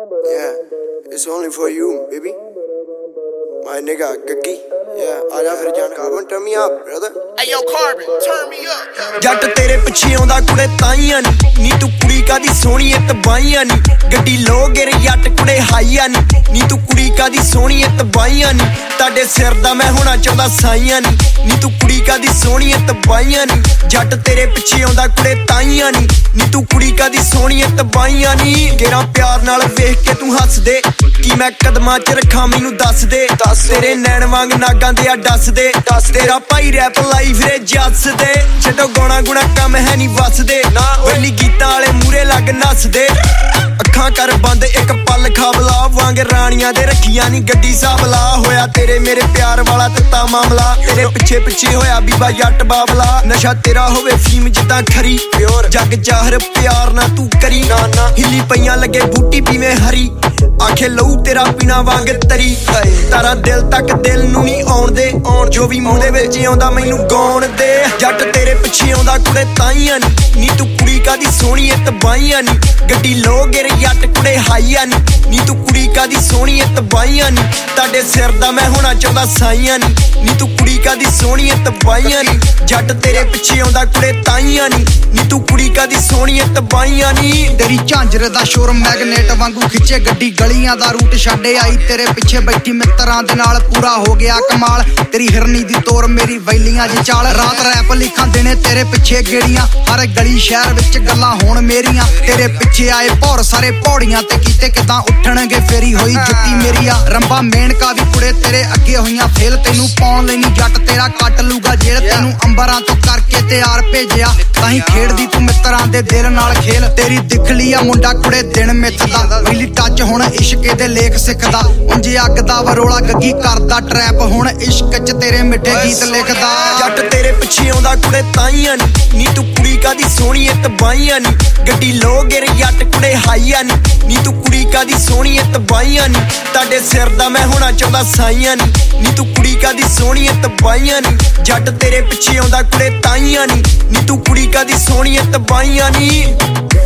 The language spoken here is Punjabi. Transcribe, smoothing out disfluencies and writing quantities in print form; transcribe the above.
Yeah, it's only for you, baby. My nigga, Gaggy. Yeah, ਆਜਾ ਫਿਰ ਜਾਨ carbon turn me up, brother. Hey yo, Carbon, turn me up. ਜੱਟ ਤੇਰੇ ਪਿੱਛੇ ਆਉਂਦਾ ਕੁੜੇ ਤਾਈਆਂ ਨੀ ਤੂੰ ਕੁੜੀ ਕਾਦੀ ਸੋਹਣੀ ਐ ਤਬਾਈਆਂ ਨੀ ਗੱਡੀ ਲੋ ਗਿਰ ਜੱਟ ਕੁੜੇ ਹਾਈਆਂ ਨੀ ਤੂੰ ਕੁੜੀ ਕਾਦੀ ਸੋਹਣੀ ਐ ਤਬਾਈਆਂ ਨੀ ਤੁਹਾਡੇ ਸਿਰ ਦਾ ਮੈਂ ਹੋਣਾ ਚਾਹੁੰਦਾ ਸਾਈਆਂ ਨੀ ਤੂੰ ਕੁੜੀ ਕਾਦੀ ਸੋਹਣੀ ਐ ਤਬਾਈਆਂ ਨੀ ਜੱਟ ਤੇਰੇ ਪਿੱਛੇ ਆਉਂਦਾ ਕੁੜੇ ਤਾਈਆਂ ਨੀ ਤੂੰ ਕੁੜੀ ਕਾਦੀ ਸੋਹਣੀ ਐ ਤਬਾਈਆਂ ਨੀ ਗੇਰਾ ਪਿਆਰ ਨਾਲ ਵੇਖ ਕੇ ਤੂੰ ਹੱਸ ਦੇ ਕੀ ਮੈਂ ਕਦਮਾਂ 'ਚ ਰੱਖਾਂ ਮੈਨੂੰ ਦੱਸ ਦੇ ਤੇਰੇ ਨੈਣ ਵਾਂਗ ਨਾਗਾਂ ਦੇ ਆ ਦੱਸ ਦੇ ਤੇਰਾ ਭਾਈ ਰੈਪ ਲਾਈ ਫਿਰੇ ਜੱਸ ਦੇ ਜਦੋਂ ਗਾਉਣਾ ਗੁਣਾ ਕੰਮ ਹੈ ਨਹੀਂ ਵੱਸਦੇ ਵੇਲੀ ਗੀਤਾਂ ਵਾਲੇ ਮੂਰੇ ਲੱਗ ਨੱਸਦੇ ਅੱਖਾਂ ਕਰ ਬੰਦ ਇੱਕ ਪਲ ਖਾਬਲਾ ਵਾਂਗ ਰਾਣੀਆਂ ਦੇ ਰੱਖੀਆਂ ਨੀ ਗੱਡੀ ਸਾਬਲਾ ਹੋਇਆ ਤੇਰੇ ਮੇਰੇ ਪਿਆਰ ਵਾਲਾ ਤੱਤਾ ਮਾਮਲਾ ਤੇਰੇ ਪਿੱਛੇ ਪਿੱਛੇ ਹੋਇਆ ਬੀਬਾ ਜੱਟ ਬਾਬਲਾ ਨਸ਼ਾ ਤੇਰਾ ਹੋਵੇ ਫੀਮ ਜਿੱਦਾਂ ਖਰੀ ਜੱਗ ਜਾਹਰ ਪਿਆਰ ਨਾ ਤੂੰ ਕਰੀ ਹਿੱਲੀ ਪਈਆਂ ਲੱਗੇ ਬੂਟੀ ਪੀਵੇਂ ਹਰੀ ਆਖੇ ਲਊ ਤੇਰਾ ਪੀਣਾ ਵਾਂਗ ਤਰੀ ਤਾਰਾ ਦਿਲ ਤੱਕ ਦਿਲ ਨੂੰ ਨਹੀਂ ਆਉਣ ਦੇ ਜੋ ਵੀ ਮੂੰਹ ਦੇ ਵਿੱਚ ਆਉਂਦਾ ਮੈਨੂੰ ਗਾਉਣ ਦੇ ਜੱਟ ਤੇਰੇ ਪਿੱਛੇ ਆਉਂਦਾ ਕੁੜੇ ਤਾਈਆਂ ਨੀ ਤੂੰ ਕੁੜੀ ਕਾਦੀ ਸੋਹਣੀ ਐ ਤਬਾਈਆਂ ਨੀ ਗੱਡੀ ਲੋ ਗਿਰ ਜੱਟ ਕੁੜੇ ਹਾਈਆਂ ਨੀ ਤੂੰ ਕੁੜੀ ਕਾਦੀ ਸੋਹਣੀ ਐ ਤਬਾਈਆਂ ਨੀ ਤੁਹਾਡੇ ਸਿਰ ਦਾ ਮੈਂ ਹੋਣਾ ਚਾਹੁੰਦਾ ਸਾਈਆਂ ਨੀ ਤੂੰ ਕੁੜੀ ਕਾਦੀ ਸੋਹਣੀ ਐ ਤਬਾਈਆਂ ਨੀ ਜੱਟ ਤੇਰੇ ਪਿੱਛੇ ਆਉਂਦਾ ਕੁੜੇ ਤਾਈਆਂ ਨੀ ਤੂੰ ਕੁੜੀ ਕਾਦੀ ਸੋਹਣੀ ਐ ਤਬਾਈਆਂ ਨੀ ਤੇਰੀ ਝਾਂਜਰ ਦਾ ਸ਼ੋਰ ਮੈਗਨੇਟ ਵਾਂਗੂ ਖਿੱਚੇ ਗੱਡੀ ਗਲੀਆਂ ਦਾ ਰੂਟ ਛੱਡੇ ਆਈ ਤੇਰੇ ਪਿੱਛੇ ਬੈਠੀ ਮਿੱਤਰਾਂ ਦੇ ਨਾਲ ਪੂਰਾ ਹੋ ਗਿਆ ਕਮਾਲ ਤੇਰੀ ਹਿਰਨੀ ਦੀ ਤੋਰ ਮੇਰੀ ਵੈਲੀਆਂ 'ਚ ਚਾਲ ਰਾਤ ਰੈਪ ਲਿਖਾਂ ਦਿਨੇ ਤੇਰੇ ਪਿੱਛੇ ਗੇੜੀਆਂ ਹਰ ਗਲੀ ਸ਼ਹਿਰ ਵਿੱਚ ਗੱਲਾਂ ਹੋਣ ਮੇਰੀਆਂ ਤੇਰੇ ਪਿੱਛੇ ਆਏ ਭੌਰ ਸਾਰੇ ਪੌੜੀਆਂ ਤੇ ਕੀਤੇ ਕਿਦਾਂ ਉੱਠਣਗੇ ਫੇਰੀ ਹੋਈ ਜੁੱਤੀ ਮੇਰੀ ਆ ਰੰਬਾ ਮੇਨਕਾ ਵੀ ਕੁੜੇ ਤੇਰੇ ਅੱਗੇ ਹੋਈਆਂ ਫੇਲ ਤੈਨੂੰ ਪਾਉਣ ਲਈ ਨੀ ਜੱਟ ਤੇਰਾ ਕੱਟ ਲੂਗਾ ਜੇਲ੍ਹ ਤੈਨੂੰ ਅੰਬਰਾਂ ਤੋਂ ਕਰਕੇ ਤਿਆਰ ਭੇਜਿਆ ਤਾਂ ਹੀ ਖੇਡਦੀ ਤੂੰ ਮਿੱਤਰਾਂ ਦੇ ਦਿਲ ਨਾਲ ਖੇਲ ਤੇਰੀ ਦਿਖ ਲਈ ਆ ਮੁੰਡਾ ਕੁੜੇ ਦਿਨ ਮਿੱਥਦਾ ਰੀਲੀ ਟੱਚ ਹੁਣ ਇਸ਼ਕੇ ਦੇ ਲੇਖ ਸਿੱਖਦਾ ਉਂਝ ਅੱਗ ਦਾ ਵਰੋਲਾ ਗੱਗੀ ਕਰਦਾ ਟਰੈਪ ਹੁਣ ਇਸ਼ਕ 'ਚ ਤੇਰੇ ਮਿੱਠੇ ਗੀਤ ਲਿਖਦਾ ਜੱਟ ਤੇਰੇ ਪਿੱਛੇ ਆਉਂਦਾ ਕੁੜੇ ਤਾਈਆਂ ਨੀ ਤੂੰ ਕੁੜੀ ਕਾਦੀ ਸੋਹਣੀ ਐ ਤਬਾਈਆਂ ਨੀ ਗੱਡੀ ਲੋ ਗਿਰ ਜੱਟ ਕੁੜੇ ਹਾਈਆਂ ਨੀ ਤੂੰ ਕੁੜੀ ਕਾਦੀ ਸੋਹਣੀ ਐ ਤਬਾਈਆਂ ਨੀ ਤੁਹਾਡੇ ਸਿਰ ਦਾ ਮੈਂ ਹੋਣਾ ਚਾਹੁੰਦਾ ਸਾਈਆਂ ਨੀ ਤੂੰ ਕੁੜੀ ਕਾਦੀ ਸੋਹਣੀ ਐ ਤਬਾਈਆਂ ਨੀ ਜੱਟ ਤੇਰੇ ਪਿੱਛੇ ਆਉਂਦਾ ਕੁੜੇ ਤਾਈਆਂ ਨੀ ਤੂੰ ਕੁੜੀ ਕਾਦੀ ਸੋਹਣੀ ਐ ਤਬਾਈਆਂ ਨੀ